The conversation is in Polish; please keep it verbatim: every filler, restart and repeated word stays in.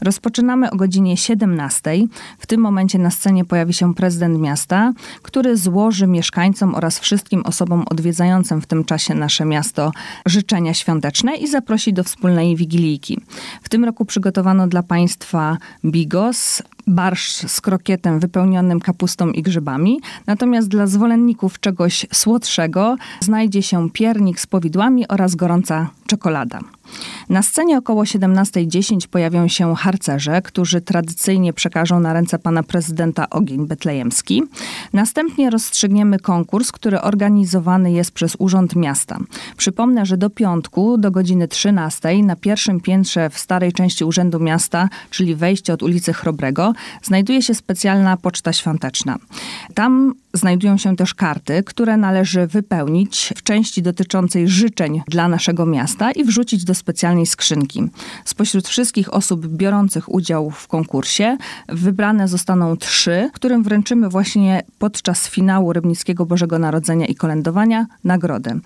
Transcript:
Rozpoczynamy o godzinie siedemnastej. W tym momencie na scenie pojawi się prezydent miasta, który złoży mieszkańcom oraz wszystkim osobom odwiedzającym w tym czasie nasze miasto życzenia świąteczne i zaprosi do wspólnej wigilijki. W tym roku przygotowano dla Państwa bigos, barszcz z krokietem wypełnionym kapustą i grzybami. Natomiast dla zwolenników czegoś słodszego znajdzie się piernik z powidłami oraz gorąca czekolada. Na scenie około siedemnastej dziesięć pojawią się harcerze, którzy tradycyjnie przekażą na ręce pana prezydenta ogień betlejemski. Następnie rozstrzygniemy konkurs, który organizowany jest przez Urząd Miasta. Przypomnę, że do piątku, do godziny trzynastej na pierwszym piętrze w starej części Urzędu Miasta, czyli wejście od ulicy Chrobrego, znajduje się specjalna poczta świąteczna. Tam znajdują się też karty, które należy wypełnić w części dotyczącej życzeń dla naszego miasta i wrzucić do specjalnej skrzynki. Spośród wszystkich osób biorących udział w konkursie wybrane zostaną trzy, którym wręczymy właśnie podczas finału Rybnickiego Bożego Narodzenia i Kolędowania nagrodę.